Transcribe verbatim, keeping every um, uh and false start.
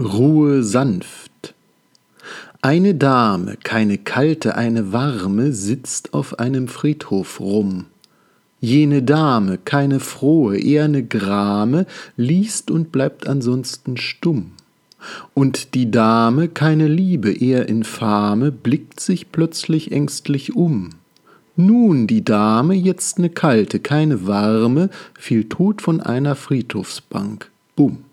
Ruhe sanft. Eine Dame, keine kalte, eine warme, sitzt auf einem Friedhof rum. Jene Dame, keine frohe, eher ne Grame, liest und bleibt ansonsten stumm. Und die Dame, keine Liebe, eher infame, blickt sich plötzlich ängstlich um. Nun die Dame, jetzt ne kalte, keine warme, fiel tot von einer Friedhofsbank. Bumm.